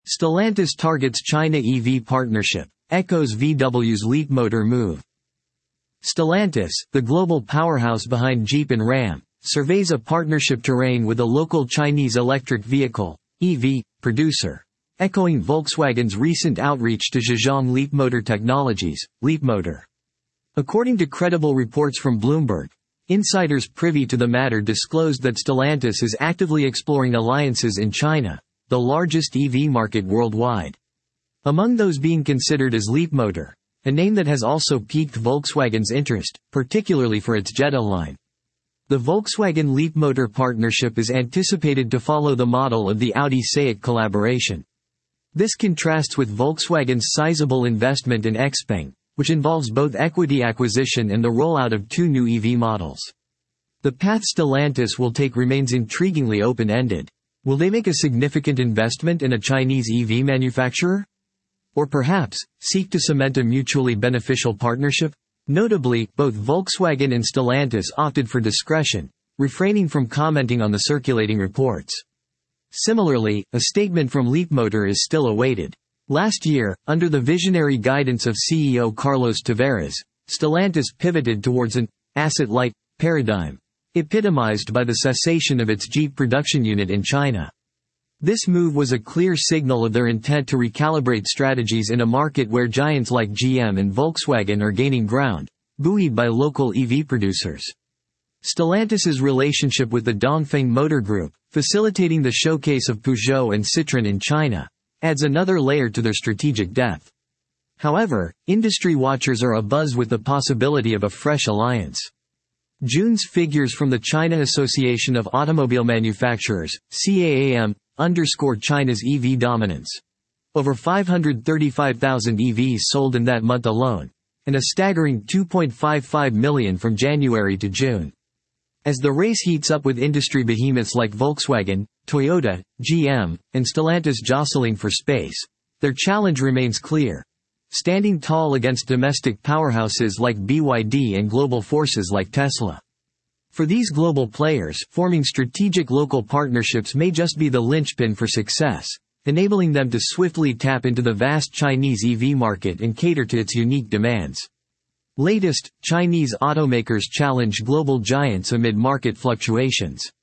Stellantis targets China EV partnership, echoes VW's Leapmotor move. Stellantis, the global powerhouse behind Jeep and Ram, surveys a partnership terrain with a local Chinese electric vehicle (EV) producer, echoing Volkswagen's recent outreach to Zhejiang Leapmotor Technologies, Leapmotor. According to credible reports from Bloomberg, insiders privy to the matter disclosed that Stellantis is actively exploring alliances in China, the largest EV market worldwide. Among those being considered is Leapmotor, a name that has also piqued Volkswagen's interest, particularly for its Jetta line. The Volkswagen Leapmotor partnership is anticipated to follow the model of the Audi SAIC collaboration. This contrasts with Volkswagen's sizable investment in XPeng, which involves both equity acquisition and the rollout of 2 new EV models. The path Stellantis will take remains intriguingly open-ended. Will they make a significant investment in a Chinese EV manufacturer? Or perhaps, seek to cement a mutually beneficial partnership? Notably, both Volkswagen and Stellantis opted for discretion, refraining from commenting on the circulating reports. Similarly, a statement from Leapmotor is still awaited. Last year, under the visionary guidance of CEO Carlos Tavares, Stellantis pivoted towards an asset-light paradigm, epitomized by the cessation of its Jeep production unit in China. This move was a clear signal of their intent to recalibrate strategies in a market where giants like GM and Volkswagen are gaining ground, buoyed by local EV producers. Stellantis's relationship with the Dongfeng Motor Group, facilitating the showcase of Peugeot and Citroën in China, adds another layer to their strategic depth. However, industry watchers are abuzz with the possibility of a fresh alliance. June's figures from the China Association of Automobile Manufacturers, CAAM, underscore China's EV dominance. Over 535,000 EVs sold in that month alone, and a staggering 2.55 million from January to June. As the race heats up with industry behemoths like Volkswagen, Toyota, GM, and Stellantis jostling for space, their challenge remains clear: standing tall against domestic powerhouses like BYD and global forces like Tesla. For these global players, forming strategic local partnerships may just be the linchpin for success, enabling them to swiftly tap into the vast Chinese EV market and cater to its unique demands. Latest, Chinese automakers challenge global giants amid market fluctuations.